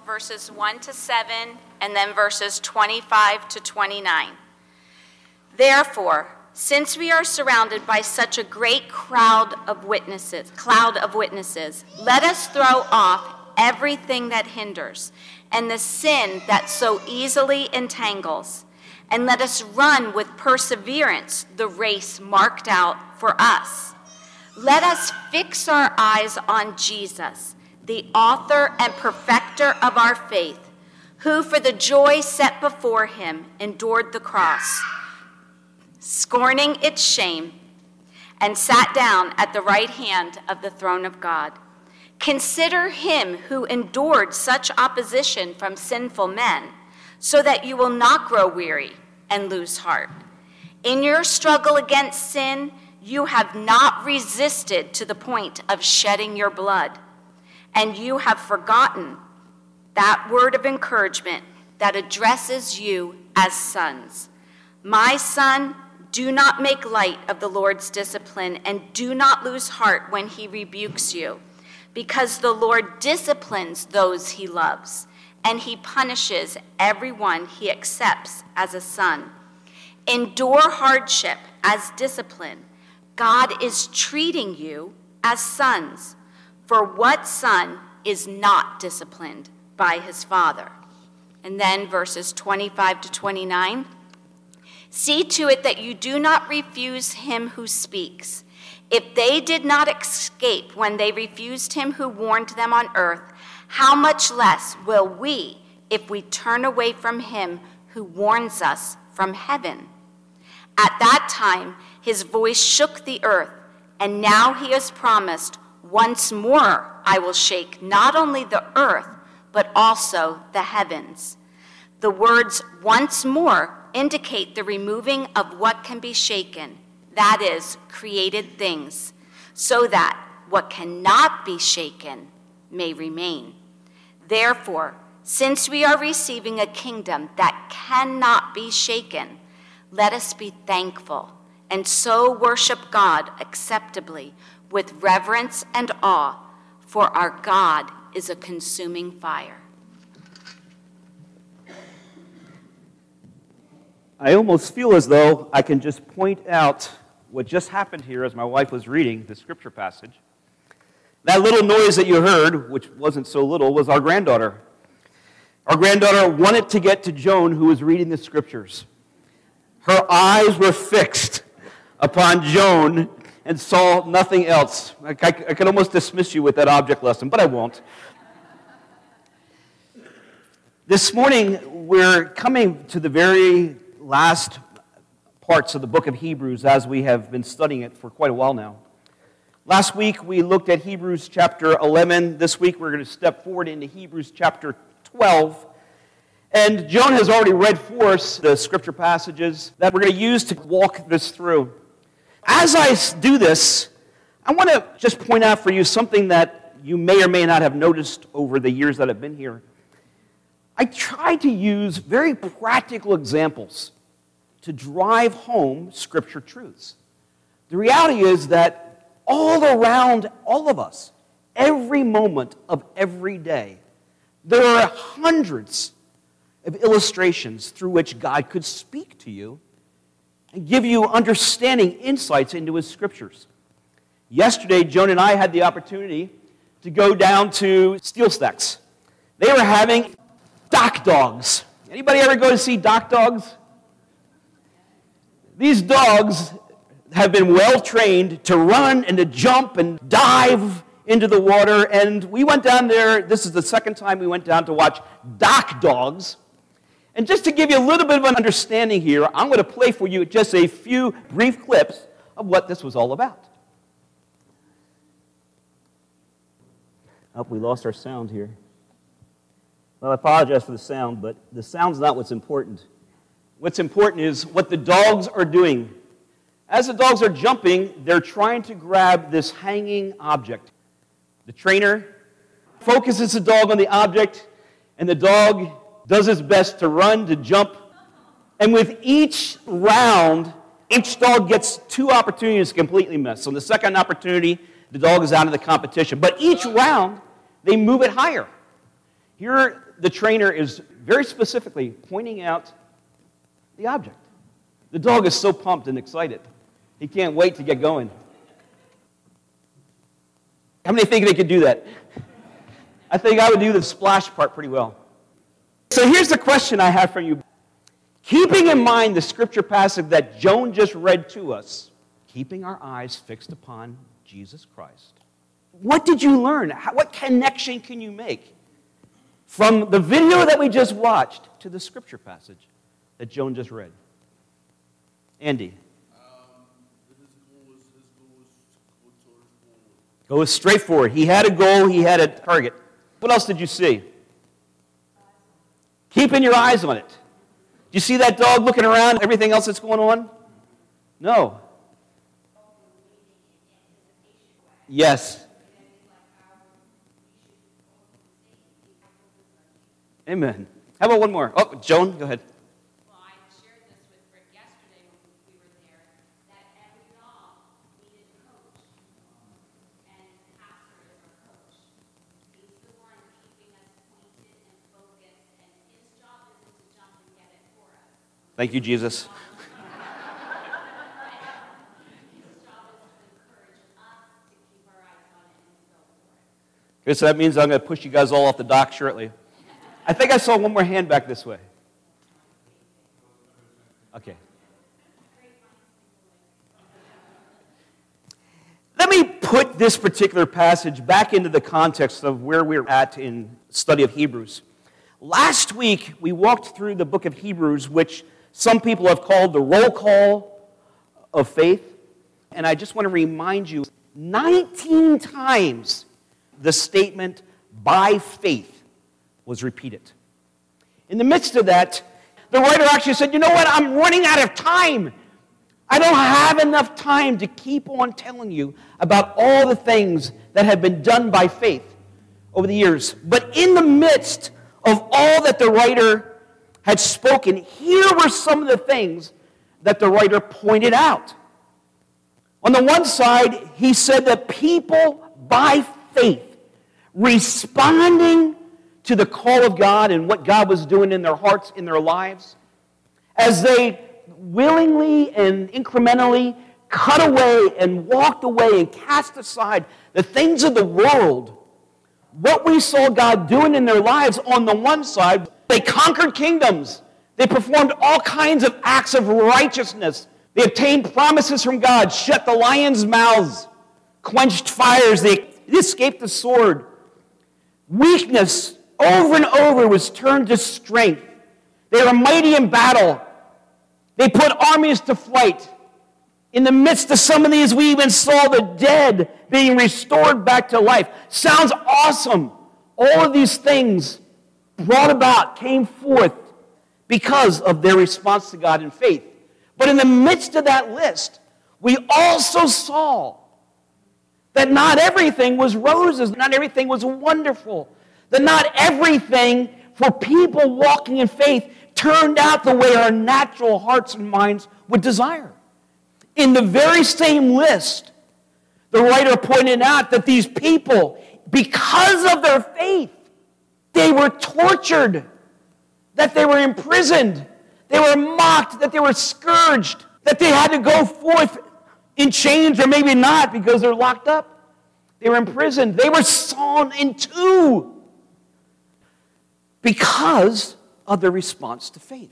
verses 1 to 7, and then verses 25 to 29. Therefore, since we are surrounded by such a great cloud of witnesses, let us throw off everything that hinders and the sin that so easily entangles, and let us run with perseverance the race marked out for us. Let us fix our eyes on Jesus, the author and perfecter of our faith, who for the joy set before him endured the cross, scorning its shame, and sat down at the right hand of the throne of God. Consider him who endured such opposition from sinful men, so that you will not grow weary and lose heart. In your struggle against sin, you have not resisted to the point of shedding your blood, and you have forgotten that word of encouragement that addresses you as sons. My son, do not make light of the Lord's discipline, and do not lose heart when he rebukes you, because the Lord disciplines those he loves, and he punishes everyone he accepts as a son. Endure hardship as discipline. God is treating you as sons. For what son is not disciplined by his father? And then verses 25 to 29. See to it that you do not refuse him who speaks. If they did not escape when they refused him who warned them on earth, how much less will we if we turn away from him who warns us from heaven? At that time, his voice shook the earth, and now he has promised, once more I will shake not only the earth, but also the heavens. The words once more indicate the removing of what can be shaken, that is, created things, so that what cannot be shaken may remain. Therefore, since we are receiving a kingdom that cannot be shaken, let us be thankful and so worship God acceptably with reverence and awe, for our God is a consuming fire. I almost feel as though I can just point out what just happened here as my wife was reading the scripture passage. That little noise that you heard, which wasn't so little, was our granddaughter. Our granddaughter wanted to get to Joan, who was reading the scriptures. Her eyes were fixed upon Joan and saw nothing else. I could almost dismiss you with that object lesson, but I won't. This morning, we're coming to the very last parts of the book of Hebrews as we have been studying it for quite a while now. Last week, we looked at Hebrews chapter 11. This week, we're going to step forward into Hebrews chapter 12. And Joan has already read for us the scripture passages that we're going to use to walk this through. As I do this, I want to just point out for you something that you may or may not have noticed over the years that I've been here. I try to use very practical examples to drive home scripture truths. The reality is that all around all of us, every moment of every day, there are hundreds of illustrations through which God could speak to you and give you understanding insights into his scriptures. Yesterday, Joan and I had the opportunity to go down to Steel Stacks. They were having dock dogs. Anybody ever go to see dock dogs? These dogs have been well trained to run and to jump and dive into the water, and we went down there. This is the second time we went down to watch dock dogs. And just to give you a little bit of an understanding here, I'm going to play for you just a few brief clips of what this was all about. Oh, we lost our sound here. Well, I apologize for the sound, but the sound's not what's important. What's important is what the dogs are doing. As the dogs are jumping, they're trying to grab this hanging object. The trainer focuses the dog on the object, and the dog does its best to run, to jump. And with each round, each dog gets 2 opportunities to completely miss. So in the second opportunity, the dog is out of the competition. But each round, they move it higher. Here, the trainer is very specifically pointing out the object. The dog is so pumped and excited. He can't wait to get going. How many think they could do that? I think I would do the splash part pretty well. So here's the question I have for you. Keeping in mind the scripture passage that Joan just read to us, keeping our eyes fixed upon Jesus Christ, what did you learn? What connection can you make from the video that we just watched to the scripture passage that Joan just read? Andy. Go straight forward. He had a goal. He had a target. What else did you see? Keeping your eyes on it. Do you see that dog looking around, everything else that's going on? No. Yes. Amen. How about one more? Oh, Joan, go ahead. Well, I shared this with Rick yesterday when we were there, that every dog needed a coach. And Pastor is our coach. He's the one keeping us pointed and focused, and his job isn't to jump and get it for us. Thank you, Jesus. His job is to encourage us to keep our eyes on it and go for it. Okay, so that means I'm going to push you guys all off the dock shortly. I think I saw one more hand back this way. Okay. Let me put this particular passage back into the context of where we're at in study of Hebrews. Last week, we walked through the book of Hebrews, which some people have called the roll call of faith. And I just want to remind you, 19 times the statement, by faith, was repeated. In the midst of that, the writer actually said, you know what, I'm running out of time. I don't have enough time to keep on telling you about all the things that have been done by faith over the years. But in the midst of all that the writer had spoken, here were some of the things that the writer pointed out. On the one side, he said that people by faith, responding to the call of God and what God was doing in their hearts, in their lives, as they willingly and incrementally cut away and walked away and cast aside the things of the world, what we saw God doing in their lives on the one side, they conquered kingdoms. They performed all kinds of acts of righteousness. They obtained promises from God, shut the lions' mouths, quenched fires, they escaped the sword. Weakness over and over was turned to strength. They were mighty in battle. They put armies to flight. In the midst of some of these, we even saw the dead being restored back to life. Sounds awesome. All of these things brought about, came forth because of their response to God in faith. But in the midst of that list, we also saw that not everything was roses, not everything was wonderful, that not everything for people walking in faith turned out the way our natural hearts and minds would desire. In the very same list, the writer pointed out that these people, because of their faith, they were tortured, that they were imprisoned, they were mocked, that they were scourged, that they had to go forth in chains, or maybe not because they're locked up. They were imprisoned. They were sawn in two because of their response to faith.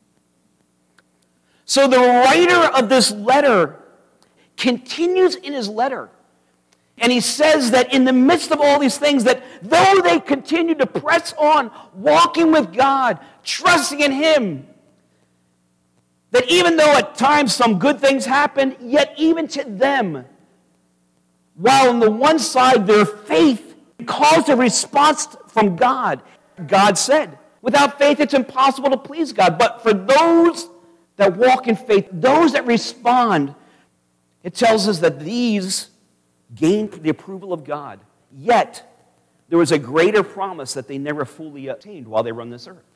So the writer of this letter continues in his letter, and he says that in the midst of all these things, that though they continue to press on, walking with God, trusting in Him, that even though at times some good things happen, yet even to them, while on the one side their faith caused a response from God, God said, without faith it's impossible to please God. But for those that walk in faith, those that respond, it tells us that these gained the approval of God. Yet, there was a greater promise that they never fully attained while they were on this earth.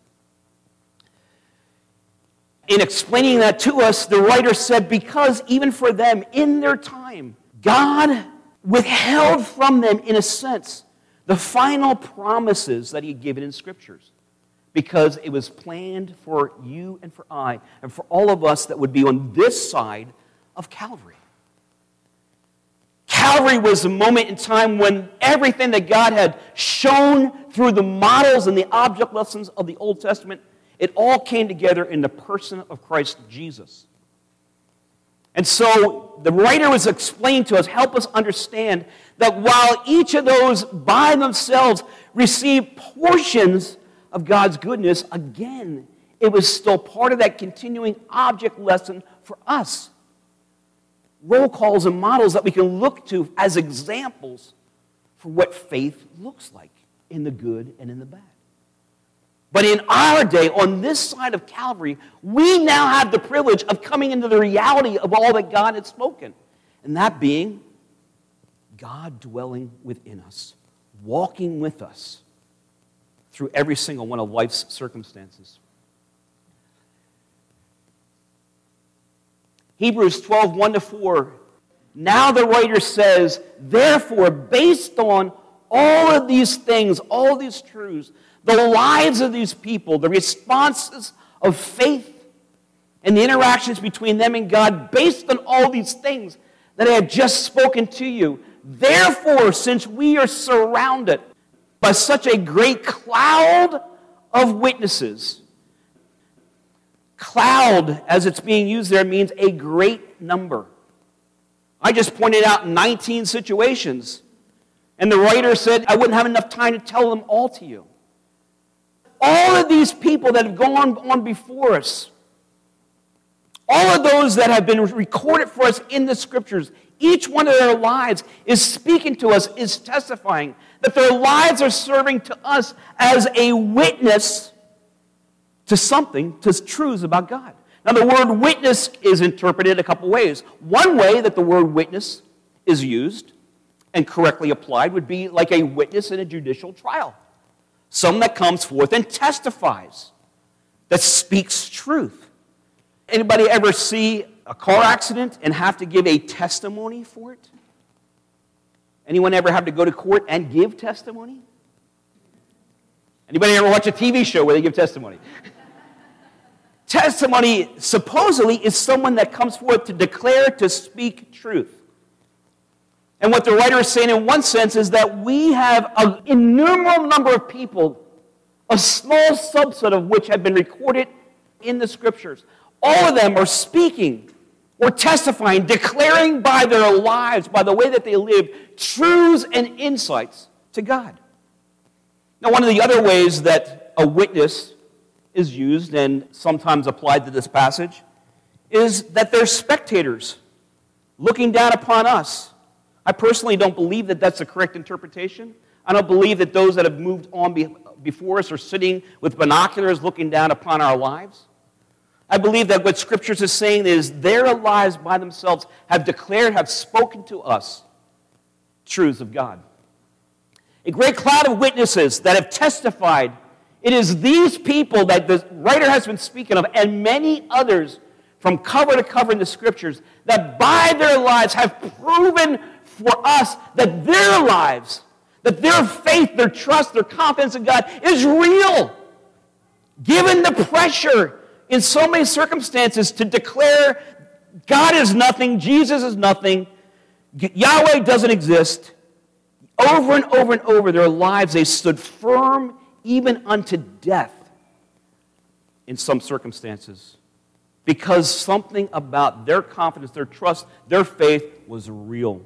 In explaining that to us, the writer said, because even for them, in their time, God withheld from them, in a sense, the final promises that He had given in Scriptures. because it was planned for you and for I and for all of us that would be on this side of Calvary. Calvary was a moment in time when everything that God had shown through the models and the object lessons of the Old Testament, it all came together in the person of Christ Jesus. And so the writer was explaining to us, help us understand that while each of those by themselves received portions of God's goodness, again, it was still part of that continuing object lesson for us. Roll calls and models that we can look to as examples for what faith looks like in the good and in the bad. But in our day, on this side of Calvary, we now have the privilege of coming into the reality of all that God had spoken. And that being God dwelling within us, walking with us through every single one of life's circumstances. Hebrews 12, 1-4. Now the writer says, therefore, based on all of these things, all of these truths, the lives of these people, the responses of faith, and the interactions between them and God, based on all these things that I have just spoken to you, therefore, since we are surrounded by such a great cloud of witnesses, cloud, as it's being used there, means a great number. I just pointed out 19 situations, and the writer said I wouldn't have enough time to tell them all to you. All of these people that have gone on before us, all of those that have been recorded for us in the Scriptures, each one of their lives is speaking to us, is testifying that their lives are serving to us as a witness to something, to truths about God. Now, the word witness is interpreted a couple ways. One way that the word witness is used and correctly applied would be like a witness in a judicial trial. Someone that comes forth and testifies, that speaks truth. Anybody ever see a car accident and have to give a testimony for it? Anyone ever have to go to court and give testimony? Anybody ever watch a TV show where they give testimony? Testimony, supposedly, is someone that comes forth to declare, to speak truth. And what the writer is saying in one sense is that we have an innumerable number of people, a small subset of which have been recorded in the Scriptures. All of them are speaking or testifying, declaring by their lives, by the way that they live, truths and insights to God. Now, one of the other ways that a witness is used and sometimes applied to this passage is that they're spectators looking down upon us. I personally don't believe that that's the correct interpretation. I don't believe that those that have moved on before us are sitting with binoculars looking down upon our lives. I believe that what Scriptures is saying is their lives by themselves have declared, have spoken to us truths of God. A great cloud of witnesses that have testified. It is these people that the writer has been speaking of, and many others from cover to cover in the Scriptures, that by their lives have proven for us that their lives, that their faith, their trust, their confidence in God is real. Given the pressure in so many circumstances to declare God is nothing, Jesus is nothing, Yahweh doesn't exist, over and over and over their lives they stood firm even unto death in some circumstances, because something about their confidence, their trust, their faith was real.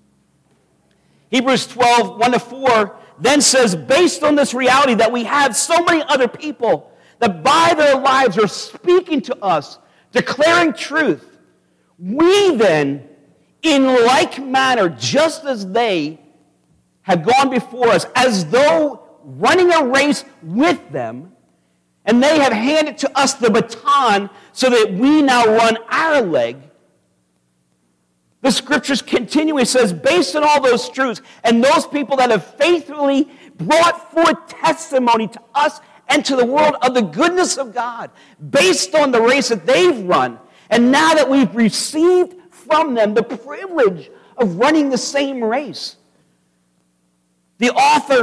Hebrews 12, 1-4 then says, based on this reality that we have so many other people that by their lives are speaking to us, declaring truth, we then, in like manner, just as they have gone before us, as though running a race with them, and they have handed to us the baton so that we now run our leg. The Scriptures continue. It says, based on all those truths, and those people that have faithfully brought forth testimony to us and to the world of the goodness of God, based on the race that they've run, and now that we've received from them the privilege of running the same race. The author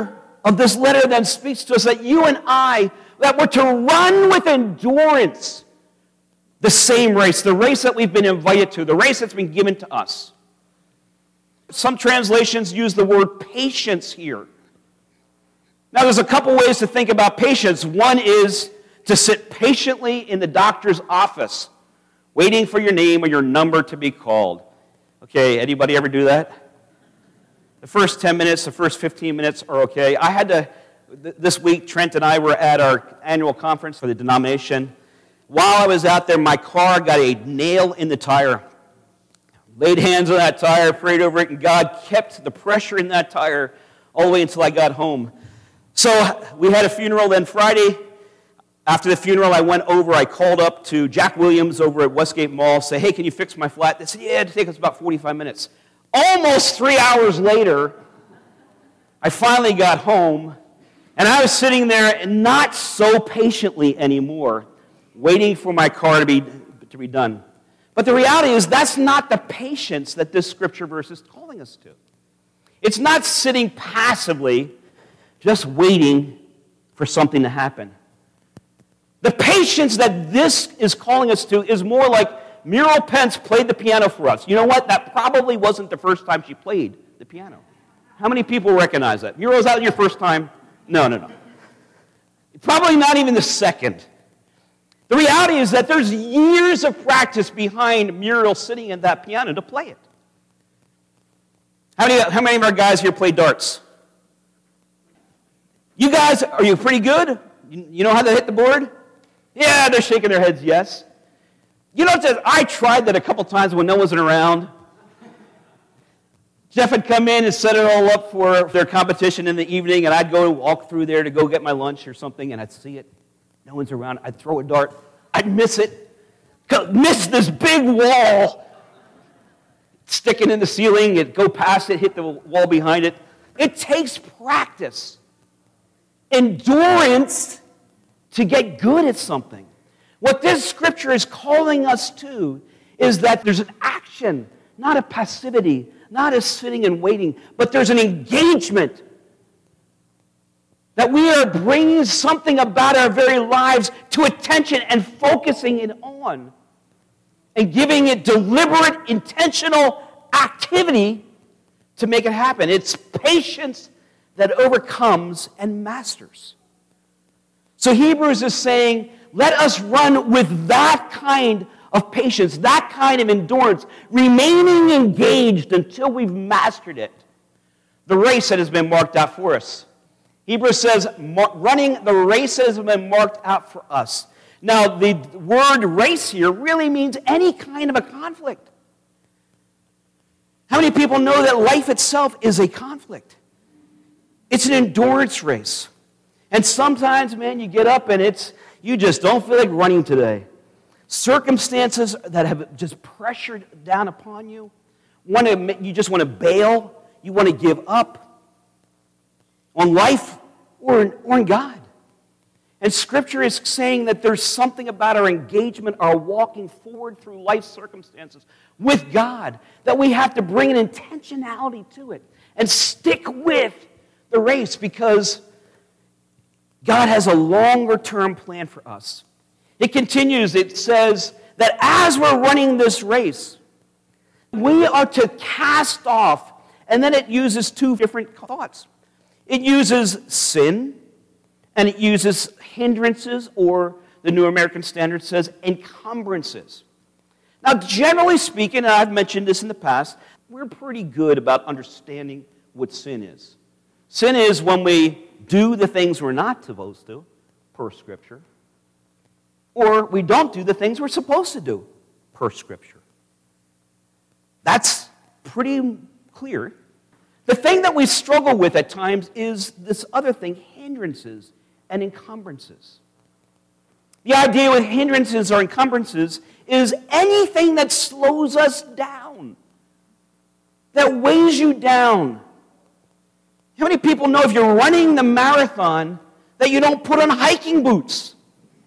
of this letter then speaks to us that you and I, that we're to run with endurance the same race, the race that we've been invited to, the race that's been given to us. Some translations use the word patience here. Now, there's a couple ways to think about patience. One is to sit patiently in the doctor's office, waiting for your name or your number to be called. Okay, anybody ever do that? The first 10 minutes, the first 15 minutes are okay. I had to, this week, Trent and I were at our annual conference for the denomination. While I was out there, my car got a nail in the tire. Laid hands on that tire, prayed over it, and God kept the pressure in that tire all the way until I got home. So we had a funeral then Friday. After the funeral, I went over, I called up to Jack Williams over at Westgate Mall, say, hey, can you fix my flat? They said, yeah, it'll take us about 45 minutes. Almost 3 hours later, I finally got home, and I was sitting there and not so patiently anymore, waiting for my car to be done. But the reality is that's not the patience that this scripture verse is calling us to. It's not sitting passively, just waiting for something to happen. The patience that this is calling us to is more like Muriel Pence played the piano for us. You know what? That probably wasn't the first time she played the piano. How many people recognize that? Muriel, is that your first time? No. Probably not even the second. The reality is that there's years of practice behind Muriel sitting at that piano to play it. How many of our guys here play darts? You guys, are you pretty good? You know how to hit the board? Yeah, they're shaking their heads yes. You know, I tried that a couple times when no one was around. Jeff would come in and set it all up for their competition in the evening, and I'd go walk through there to go get my lunch or something, and I'd see it. No one's around. I'd throw a dart. I'd miss it. Miss this big wall. Sticking in the ceiling. It'd go past it, hit the wall behind it. It takes practice. Endurance to get good at something. What this scripture is calling us to is that there's an action, not a passivity, not a sitting and waiting, but there's an engagement. That we are bringing something about our very lives to attention and focusing it on and giving it deliberate, intentional activity to make it happen. It's patience that overcomes and masters. So Hebrews is saying, let us run with that kind of patience, that kind of endurance, remaining engaged until we've mastered it. The race that has been marked out for us. Hebrews says, running the race that has been marked out for us. Now, the word race here really means any kind of a conflict. How many people know that life itself is a conflict? It's an endurance race. And sometimes, man, you get up and you just don't feel like running today. Circumstances that have just pressured down upon you. You just want to bail. You want to give up on life or on God. And Scripture is saying that there's something about our engagement, our walking forward through life circumstances with God, that we have to bring an intentionality to it and stick with the race because God has a longer-term plan for us. It continues, it says that as we're running this race, we are to cast off, and then it uses two different thoughts. It uses sin, and it uses hindrances, or the New American Standard says encumbrances. Now, generally speaking, and I've mentioned this in the past, we're pretty good about understanding what sin is. Sin is when we do the things we're not supposed to, per Scripture, or we don't do the things we're supposed to do, per Scripture. That's pretty clear. The thing that we struggle with at times is this other thing, hindrances and encumbrances. The idea with hindrances or encumbrances is anything that slows us down, that weighs you down. How many people know if you're running the marathon that you don't put on hiking boots?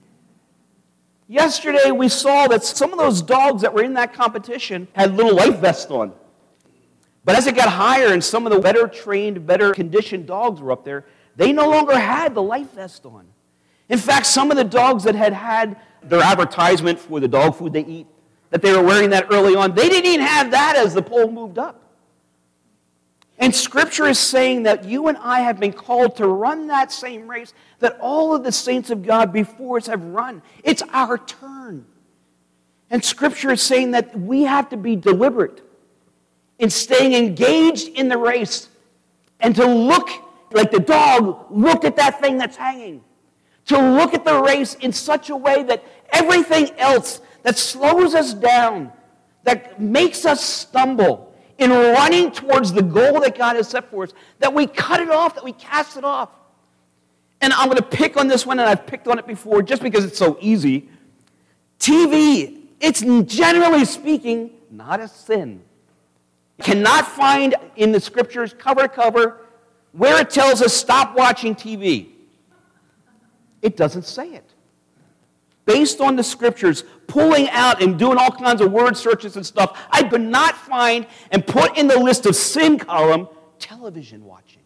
Yesterday we saw that some of those dogs that were in that competition had little life vests on. But as it got higher and some of the better trained, better conditioned dogs were up there, They no longer had the life vest on. In fact, some of the dogs that had their advertisement for the dog food they eat, that they were wearing that early on, they didn't even have that as the pole moved up. And Scripture is saying that you and I have been called to run that same race that all of the saints of God before us have run. It's our turn. And Scripture is saying that we have to be deliberate in staying engaged in the race and to look like the dog looked at that thing that's hanging. To look at the race in such a way that everything else that slows us down, that makes us stumble in running towards the goal that God has set for us, that we cut it off, that we cast it off. And I'm going to pick on this one, and I've picked on it before just because it's so easy. TV, it's generally speaking not a sin. Cannot find in the Scriptures cover to cover where it tells us stop watching TV. It doesn't say it. Based on the Scriptures, pulling out and doing all kinds of word searches and stuff, I could not find and put in the list of sin column television watching.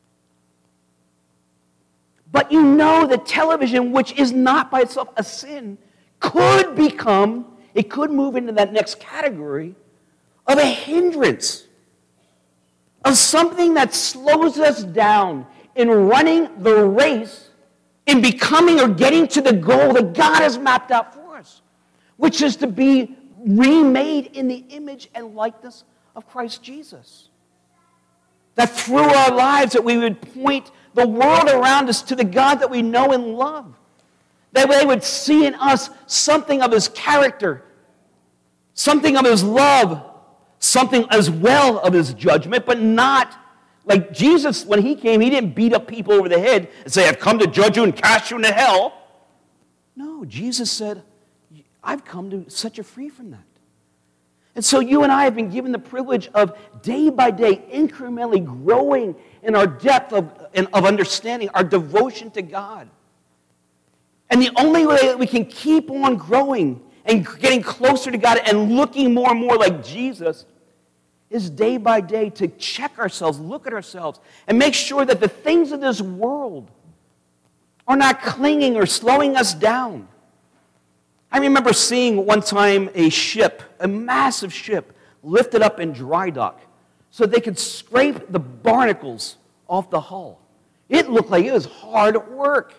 But you know that television, which is not by itself a sin, could move into that next category of a hindrance, of something that slows us down in running the race, in becoming or getting to the goal that God has mapped out for us, which is to be remade in the image and likeness of Christ Jesus. That through our lives that we would point the world around us to the God that we know and love. That they would see in us something of His character, something of His love, something as well of His judgment, but not like Jesus, when He came, He didn't beat up people over the head and say, I've come to judge you and cast you into hell. No, Jesus said, I've come to set you free from that. And so you and I have been given the privilege of day by day incrementally growing in our depth of understanding, our devotion to God. And the only way that we can keep on growing and getting closer to God and looking more and more like Jesus is day by day to check ourselves, look at ourselves, and make sure that the things of this world are not clinging or slowing us down. I remember seeing one time a ship, a massive ship, lifted up in dry dock so they could scrape the barnacles off the hull. It looked like it was hard work.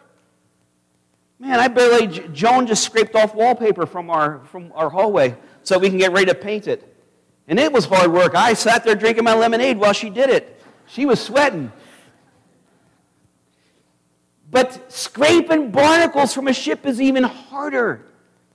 Man, Joan just scraped off wallpaper from our hallway so we can get ready to paint it. And it was hard work. I sat there drinking my lemonade while she did it. She was sweating. But scraping barnacles from a ship is even harder.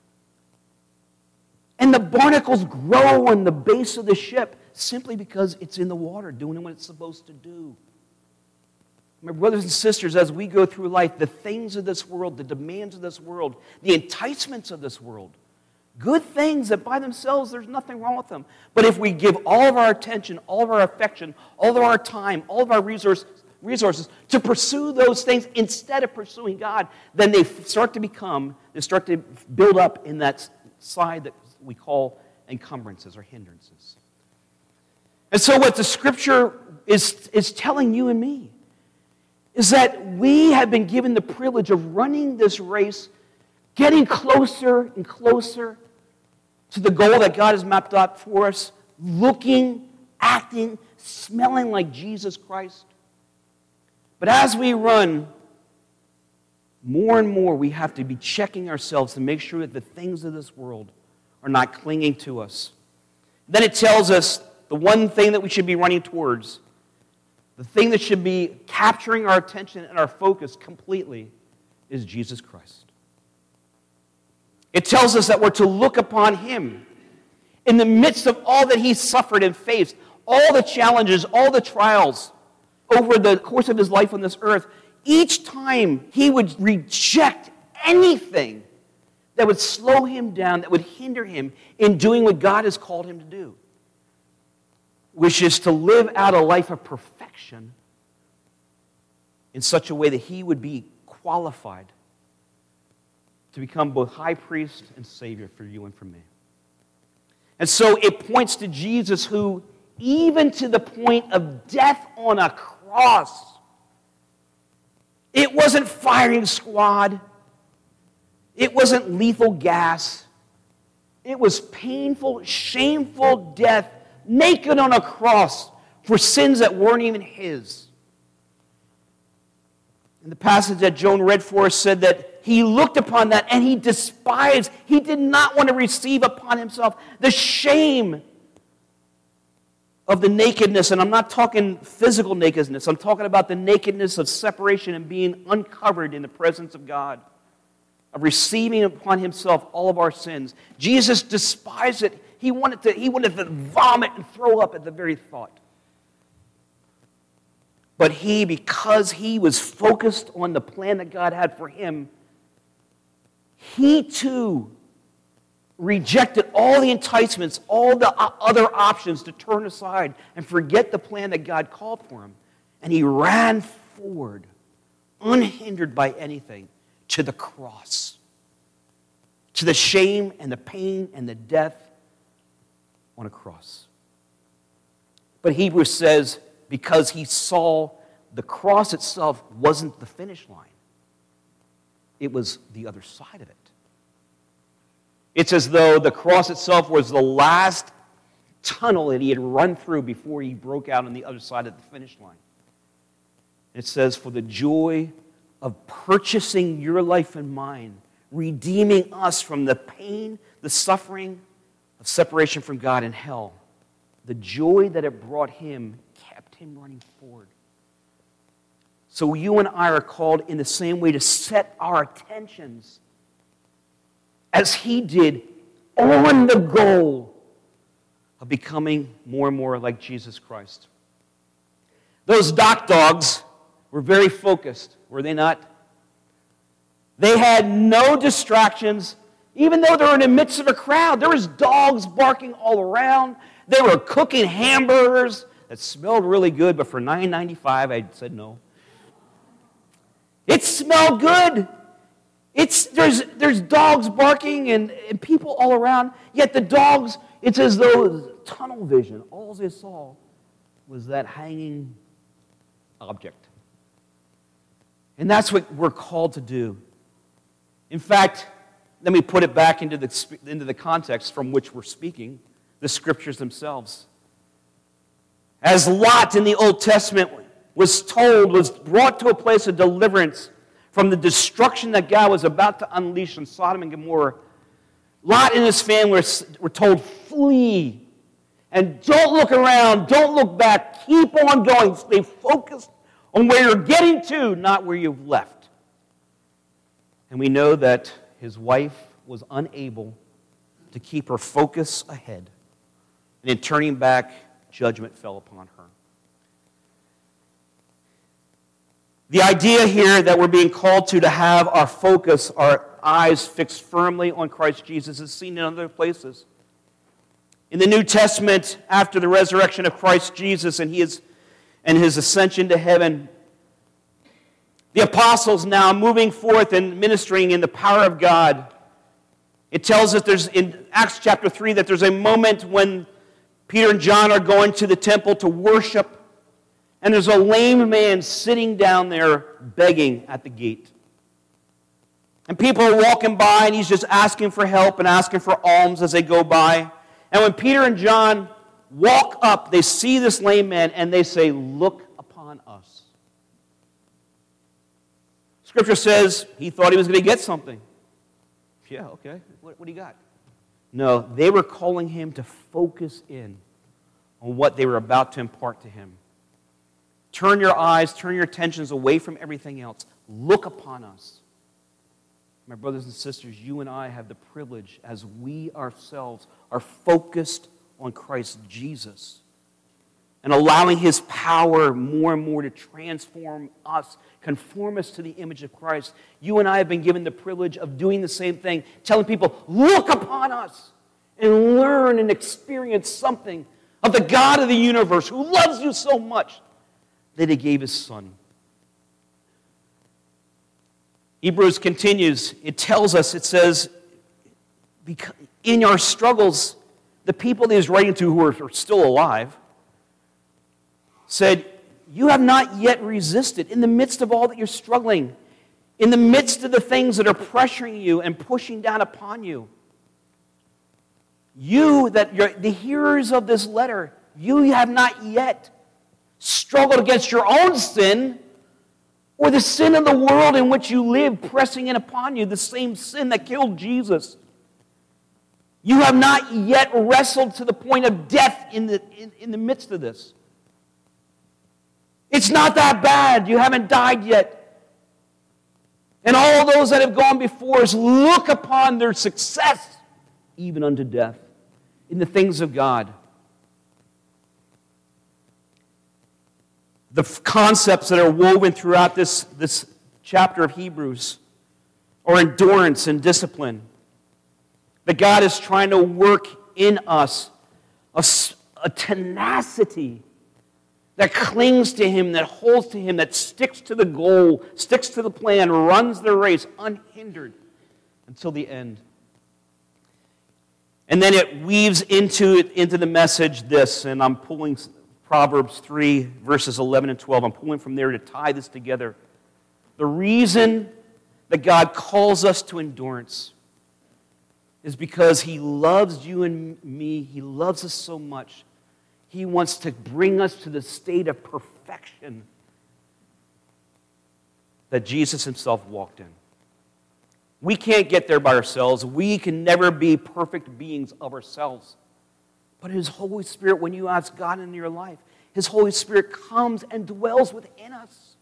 And the barnacles grow on the base of the ship simply because it's in the water doing what it's supposed to do. My brothers and sisters, as we go through life, the things of this world, the demands of this world, the enticements of this world, good things that by themselves, there's nothing wrong with them. But if we give all of our attention, all of our affection, all of our time, all of our resources to pursue those things instead of pursuing God, then they start to build up in that side that we call encumbrances or hindrances. And so what the Scripture is telling you and me is that we have been given the privilege of running this race, getting closer and closer to the goal that God has mapped out for us, looking, acting, smelling like Jesus Christ. But as we run, more and more we have to be checking ourselves to make sure that the things of this world are not clinging to us. Then it tells us the one thing that we should be running towards, the thing that should be capturing our attention and our focus completely, is Jesus Christ. It tells us that we're to look upon Him in the midst of all that He suffered and faced, all the challenges, all the trials over the course of His life on this earth. Each time He would reject anything that would slow Him down, that would hinder Him in doing what God has called Him to do, which is to live out a life of perfection in such a way that He would be qualified to become both high priest and Savior for you and for me. And so it points to Jesus who, even to the point of death on a cross, It wasn't firing squad. It wasn't lethal gas. It was painful, shameful death, naked on a cross for sins that weren't even his. And the passage that Joan read for us said that he looked upon that and he despised. He did not want to receive upon himself the shame of the nakedness. And I'm not talking physical nakedness. I'm talking about the nakedness of separation and being uncovered in the presence of God, of receiving upon himself all of our sins. Jesus despised it. He wanted to vomit and throw up at the very thought. But he, because he was focused on the plan that God had for him, he too rejected all the enticements, all the other options to turn aside and forget the plan that God called for him. And he ran forward, unhindered by anything, to the cross, to the shame and the pain and the death on a cross. But Hebrews says, because he saw the cross itself wasn't the finish line. It was the other side of it. It's as though the cross itself was the last tunnel that he had run through before he broke out on the other side of the finish line. It says, for the joy of purchasing your life and mine, redeeming us from the pain, the suffering of separation from God and hell, the joy that it brought him kept him running forward. So you and I are called in the same way to set our attentions as he did on the goal of becoming more and more like Jesus Christ. Those dock dogs were very focused, were they not? They had no distractions, even though they were in the midst of a crowd. There was dogs barking all around. They were cooking hamburgers that smelled really good, but for $9.95, I said no. It smelled good. There's dogs barking and people all around, yet the dogs, it's as though it was tunnel vision. All they saw was that hanging object. And that's what we're called to do. In fact, let me put it back into the context from which we're speaking, the scriptures themselves. As Lot in the Old Testament was brought to a place of deliverance from the destruction that God was about to unleash on Sodom and Gomorrah, Lot and his family were told, flee. And don't look around, don't look back, keep on going, stay focused on where you're getting to, not where you've left. And we know that his wife was unable to keep her focus ahead. And in turning back, judgment fell upon her. The idea here that we're being called to have our focus, our eyes fixed firmly on Christ Jesus is seen in other places. In the New Testament, after the resurrection of Christ Jesus and his ascension to heaven, the apostles now moving forth and ministering in the power of God. It tells us in Acts chapter 3 that there's a moment when Peter and John are going to the temple to worship, and there's a lame man sitting down there begging at the gate. And people are walking by, and he's just asking for help and asking for alms as they go by. And when Peter and John walk up, they see this lame man, and they say, "Look upon us." Scripture says he thought he was going to get something. Yeah, okay. What do you got? No, they were calling him to focus in on what they were about to impart to him. Turn your eyes, turn your attentions away from everything else. Look upon us. My brothers and sisters, you and I have the privilege, as we ourselves are focused on Christ Jesus and allowing his power more and more to transform us, conform us to the image of Christ. You and I have been given the privilege of doing the same thing, telling people, look upon us and learn and experience something of the God of the universe who loves you so much that he gave his son. Hebrews continues. It tells us, it says, in our struggles, the people that he's writing to who are still alive said, you have not yet resisted. In the midst of all that you're struggling, in the midst of the things that are pressuring you and pushing down upon you, the hearers of this letter, you have not yet struggled against your own sin or the sin of the world in which you live pressing in upon you, the same sin that killed Jesus. You have not yet wrestled to the point of death in the midst of this. It's not that bad. You haven't died yet. And all those that have gone before us look upon their success, even unto death, in the things of God. The concepts that are woven throughout this chapter of Hebrews are endurance and discipline. That God is trying to work in us a tenacity that clings to Him, that holds to Him, that sticks to the goal, sticks to the plan, runs the race unhindered until the end. And then it weaves into the message this, and I'm pulling Proverbs 3, verses 11 and 12. I'm pulling from there to tie this together. The reason that God calls us to endurance is because He loves you and me. He loves us so much. He wants to bring us to the state of perfection that Jesus Himself walked in. We can't get there by ourselves. We can never be perfect beings of ourselves. But His Holy Spirit, when you ask God into your life, His Holy Spirit comes and dwells within us.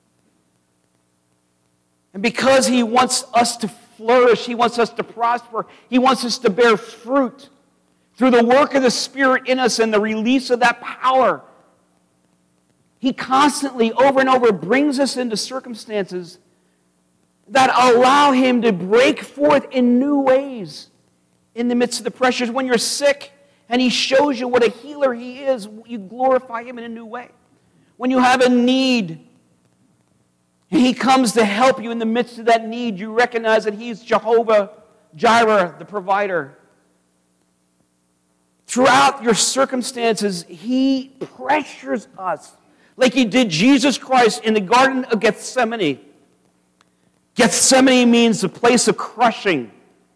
And because He wants us to flourish, He wants us to prosper, He wants us to bear fruit through the work of the Spirit in us and the release of that power, He constantly, over and over, brings us into circumstances that allow Him to break forth in new ways in the midst of the pressures. When you're sick and He shows you what a healer He is, you glorify Him in a new way. When you have a need and He comes to help you in the midst of that need, you recognize that He's Jehovah Jireh, the provider. Throughout your circumstances, He pressures us like He did Jesus Christ in the Garden of Gethsemane. Gethsemane means the place of crushing.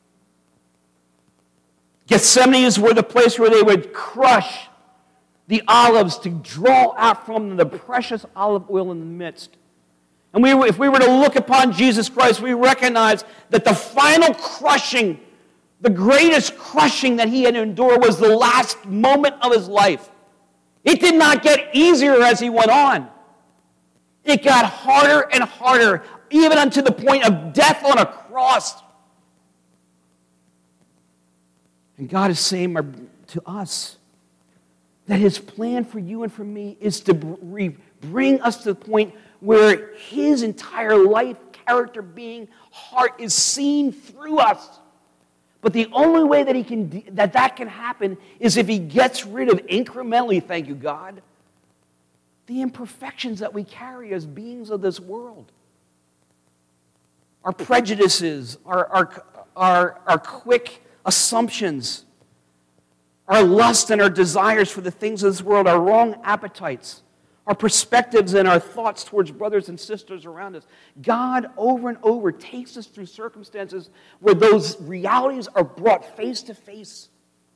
Gethsemane is the place where they would crush the olives to draw out from them the precious olive oil in the midst. And if we were to look upon Jesus Christ, we recognize that the final crushing, the greatest crushing that He had endured was the last moment of His life. It did not get easier as He went on. It got harder and harder, even unto the point of death on a cross. And God is saying to us that His plan for you and for me is to bring us to the point where His entire life, character, being, heart is seen through us. But the only way that that can happen is if He gets rid of incrementally, thank you, God, the imperfections that we carry as beings of this world. Our prejudices, our quick assumptions, our lust and our desires for the things of this world, our wrong appetites, our perspectives and our thoughts towards brothers and sisters around us. God, over and over, takes us through circumstances where those realities are brought face to face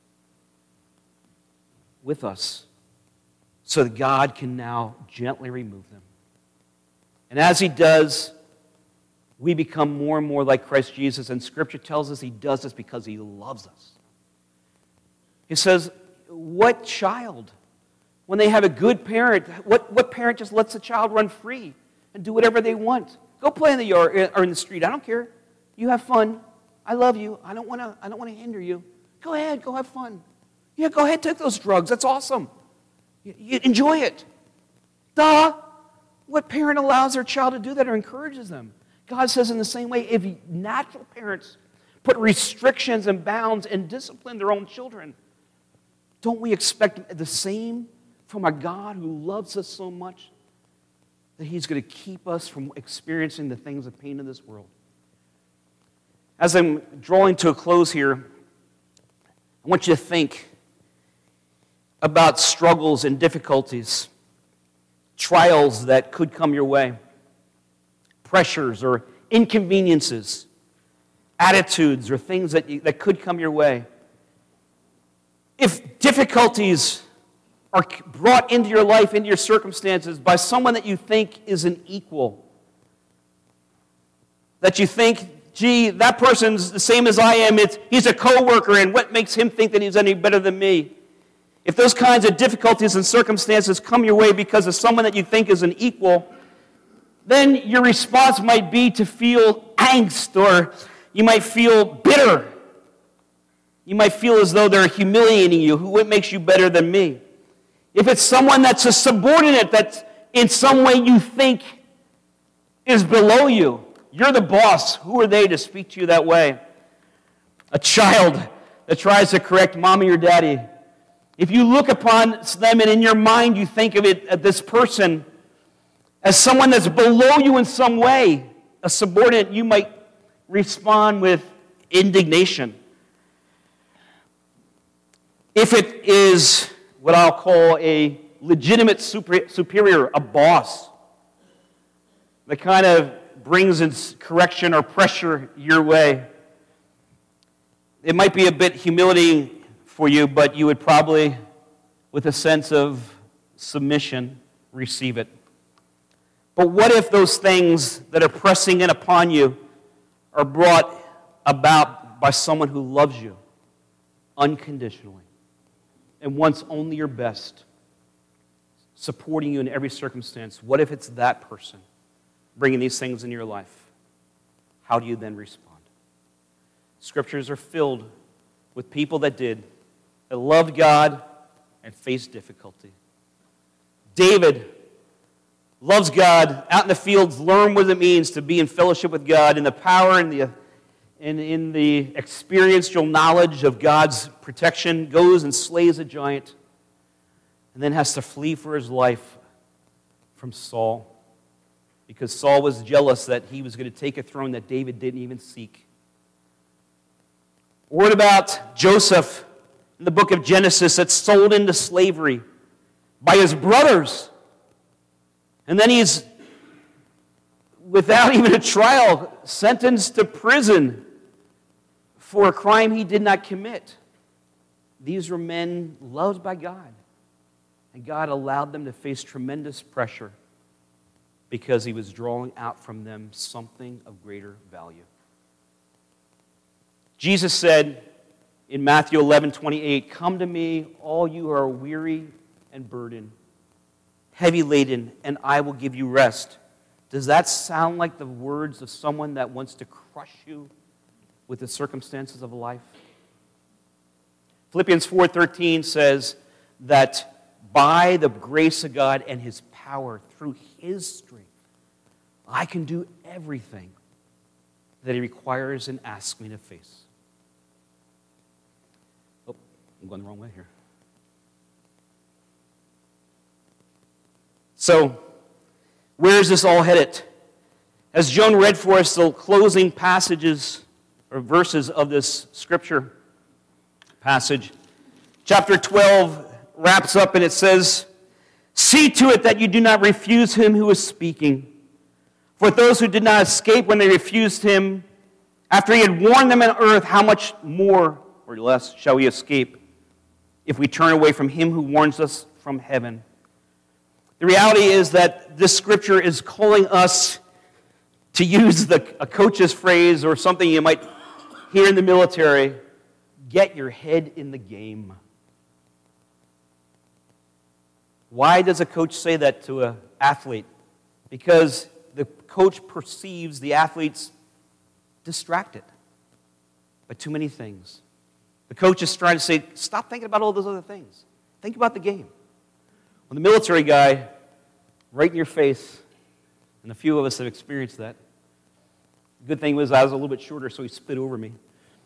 with us so that God can now gently remove them. And as He does, we become more and more like Christ Jesus, and Scripture tells us He does this because He loves us. He says, what child, when they have a good parent, what parent just lets the child run free and do whatever they want? Go play in the yard or in the street. I don't care. You have fun. I love you. I don't want to hinder you. Go ahead. Go have fun. Yeah, go ahead. Take those drugs. That's awesome. You enjoy it. Duh. What parent allows their child to do that or encourages them? God says in the same way, if natural parents put restrictions and bounds and discipline their own children, don't we expect the same from a God who loves us so much that He's going to keep us from experiencing the things of pain in this world? As I'm drawing to a close here, I want you to think about struggles and difficulties trials that could come your way, pressures or inconveniences, attitudes or things that could come your way. If difficulties are brought into your life, into your circumstances by someone that you think is an equal, that you think, gee, that person's the same as I am, he's a coworker, and what makes him think that he's any better than me? If those kinds of difficulties and circumstances come your way because of someone that you think is an equal, then your response might be to feel angst, or you might feel bitter. You might feel as though they're humiliating you. What makes you better than me? If it's someone that's a subordinate that in some way you think is below you, you're the boss. Who are they to speak to you that way? A child that tries to correct mommy or daddy. If you look upon them and in your mind you think of it, this person as someone that's below you in some way, a subordinate, you might respond with indignation. If it is what I'll call a legitimate superior, a boss, that kind of brings in correction or pressure your way, it might be a bit humiliating for you, but you would probably, with a sense of submission, receive it. But what if those things that are pressing in upon you are brought about by someone who loves you unconditionally and wants only your best, supporting you in every circumstance? What if it's that person bringing these things into your life? How do you then respond? Scriptures are filled with people that loved God and faced difficulty. David loves God, out in the fields, learn what it means to be in fellowship with God, in the power and in the experiential knowledge of God's protection, goes and slays a giant, and then has to flee for his life from Saul, because Saul was jealous that he was going to take a throne that David didn't even seek. Or what about Joseph in the book of Genesis, that's sold into slavery by his brothers? And then he's, without even a trial, sentenced to prison for a crime he did not commit. These were men loved by God. And God allowed them to face tremendous pressure because he was drawing out from them something of greater value. Jesus said in Matthew 11:28, "Come to me, all you who are weary and burdened, heavy laden, and I will give you rest." Does that sound like the words of someone that wants to crush you with the circumstances of life? Philippians 4:13 says that by the grace of God and his power, through his strength, I can do everything that he requires and asks me to face. Oh, I'm going the wrong way here. So, where is this all headed? As Joan read for us the closing passages or verses of this scripture passage, chapter 12 wraps up and it says, "See to it that you do not refuse him who is speaking. For those who did not escape when they refused him, after he had warned them on earth, how much more or less shall we escape if we turn away from him who warns us from heaven?" The reality is that this scripture is calling us to use a coach's phrase or something you might hear in the military: get your head in the game. Why does a coach say that to an athlete? Because the coach perceives the athletes distracted by too many things. The coach is trying to say, stop thinking about all those other things. Think about the game. Well, the military guy, right in your face, and a few of us have experienced that. The good thing was I was a little bit shorter, so he split over me.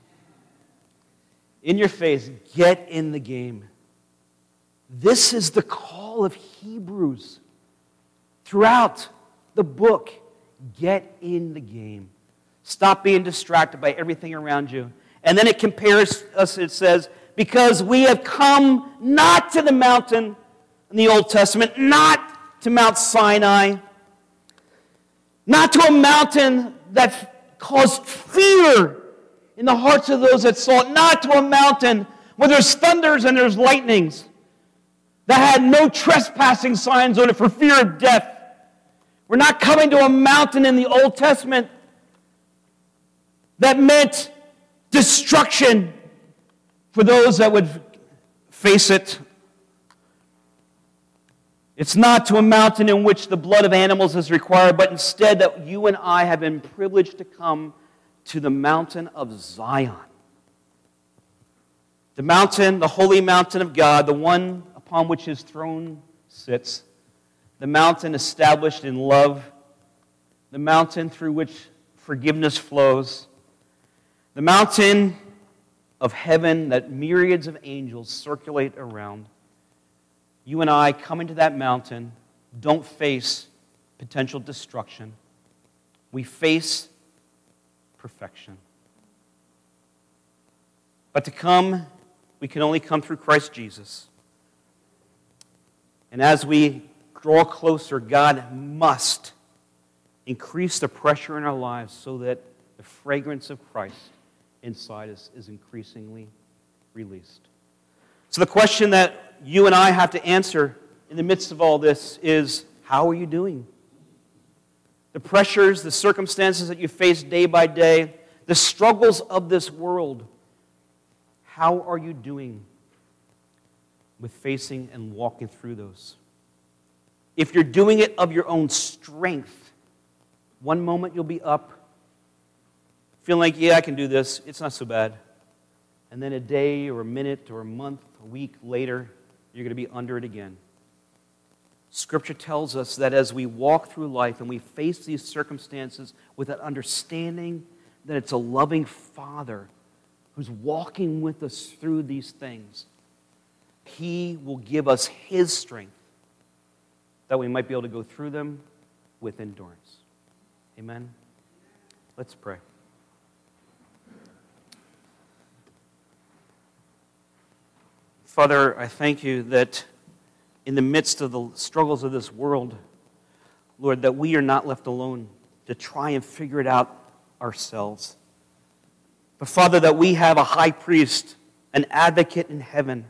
In your face, get in the game. This is the call of Hebrews. Throughout the book, get in the game. Stop being distracted by everything around you. And then it compares us, it says, because we have come not to the mountain in the Old Testament, not to Mount Sinai, not to a mountain that caused fear in the hearts of those that saw it, not to a mountain where there's thunders and there's lightnings that had no trespassing signs on it for fear of death. We're not coming to a mountain in the Old Testament that meant destruction for those that would face it. It's not to a mountain in which the blood of animals is required, but instead that you and I have been privileged to come to the mountain of Zion. The mountain, the holy mountain of God, the one upon which his throne sits. The mountain established in love. The mountain through which forgiveness flows. The mountain of heaven that myriads of angels circulate around. You and I, coming to that mountain, don't face potential destruction. We face perfection. But to come, we can only come through Christ Jesus. And as we draw closer, God must increase the pressure in our lives so that the fragrance of Christ inside us is increasingly released. So the question that you and I have to answer in the midst of all this is, how are you doing? The pressures, the circumstances that you face day by day, the struggles of this world, how are you doing with facing and walking through those? If you're doing it of your own strength, one moment you'll be up, feeling like, yeah, I can do this, it's not so bad. And then a day or a minute or a month, a week later, you're going to be under it again. Scripture tells us that as we walk through life and we face these circumstances with that understanding that it's a loving Father who's walking with us through these things, He will give us His strength that we might be able to go through them with endurance. Amen? Let's pray. Father, I thank you that in the midst of the struggles of this world, Lord, that we are not left alone to try and figure it out ourselves. But Father, that we have a high priest, an advocate in heaven,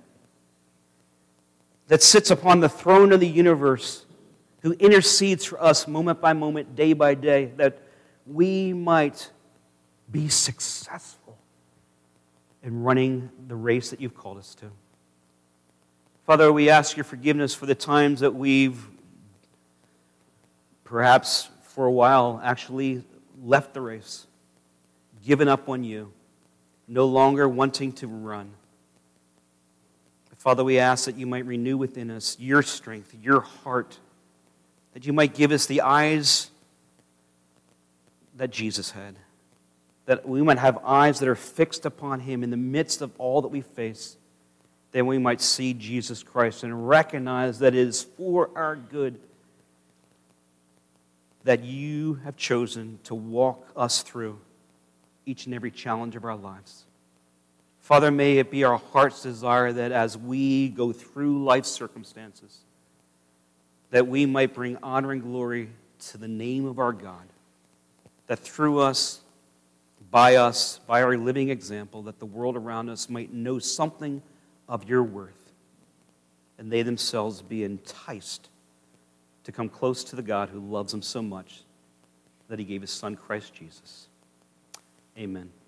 that sits upon the throne of the universe, who intercedes for us moment by moment, day by day, that we might be successful in running the race that you've called us to. Father, we ask your forgiveness for the times that we've, perhaps for a while, actually left the race, given up on you, no longer wanting to run. Father, we ask that you might renew within us your strength, your heart, that you might give us the eyes that Jesus had, that we might have eyes that are fixed upon him in the midst of all that we face, then we might see Jesus Christ and recognize that it is for our good that you have chosen to walk us through each and every challenge of our lives. Father, may it be our heart's desire that as we go through life's circumstances, that we might bring honor and glory to the name of our God, that through us, by our living example, that the world around us might know something of your worth, and they themselves be enticed to come close to the God who loves them so much that he gave his Son, Christ Jesus. Amen.